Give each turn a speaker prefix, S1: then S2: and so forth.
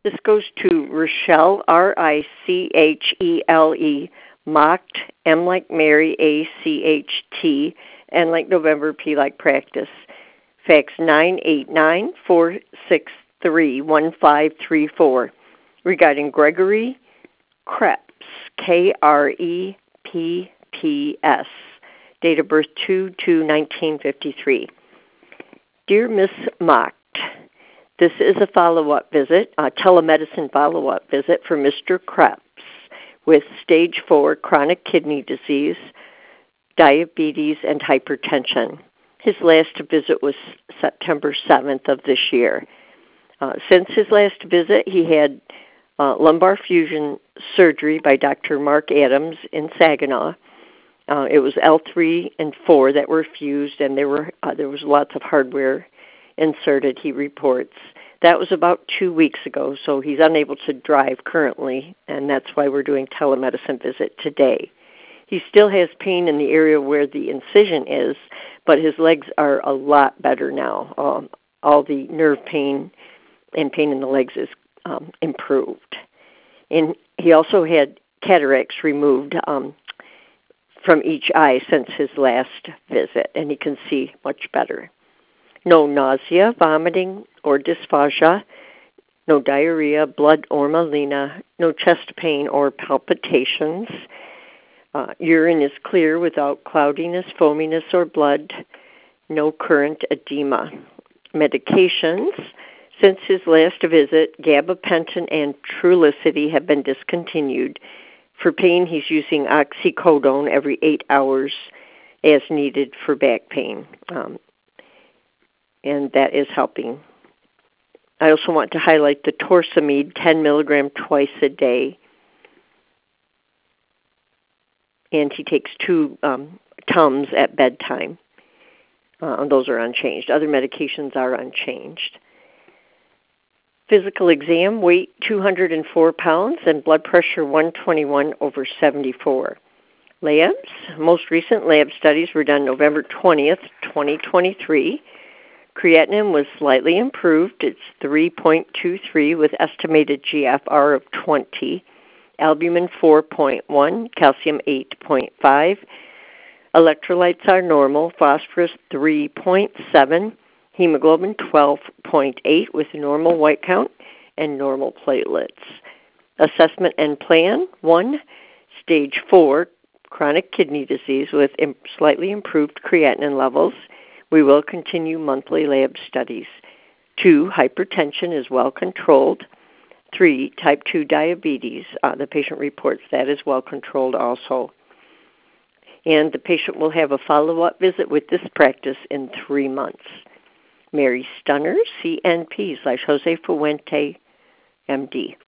S1: This goes to Richelle, Richele, Macht, M like Mary, ACHT, N like November, P like Practice. Fax 989-463-1534 regarding Gregory Krepps, Krepps, date of birth 2/2/1953. Dear Miss Macht, this is a follow-up visit, a telemedicine follow-up visit for Mr. Krepps with stage 4 chronic kidney disease, diabetes, and hypertension. His last visit was September 7th of this year. Since his last visit, he had lumbar fusion surgery by Dr. Mark Adams in Saginaw. It was L3 and 4 that were fused, and there was lots of hardware inserted, he reports. That was about 2 weeks ago, so he's unable to drive currently, and that's why we're doing telemedicine visit today. He still has pain in the area where the incision is, but his legs are a lot better now. All the nerve pain and pain in the legs is improved. And he also had cataracts removed from each eye since his last visit, and he can see much better. No nausea, vomiting, or dysphagia, no diarrhea, blood or melena, no chest pain or palpitations. Urine is clear without cloudiness, foaminess, or blood. No current edema. Medications. Since his last visit, gabapentin and Trulicity have been discontinued. For pain, he's using oxycodone every 8 hours as needed for back pain. And that is helping. I also want to highlight the Torsamide, 10 milligram twice a day. And he takes 2 Tums at bedtime. Those are unchanged. Other medications are unchanged. Physical exam, weight 204 pounds and blood pressure 121/74. Labs, most recent lab studies were done November 20th, 2023. Creatinine was slightly improved. It's 3.23 with estimated GFR of 20. Albumin 4.1, calcium 8.5. Electrolytes are normal. Phosphorus 3.7. Hemoglobin 12.8 with normal white count and normal platelets. Assessment and plan: 1, stage 4 chronic kidney disease with slightly improved creatinine levels. We will continue monthly lab studies. 2, hypertension is well controlled. 3, type 2 diabetes. The patient reports that is well controlled also. And the patient will have a follow-up visit with this practice in 3 months. Mary Stunner, CNP /Jose Fuente, MD.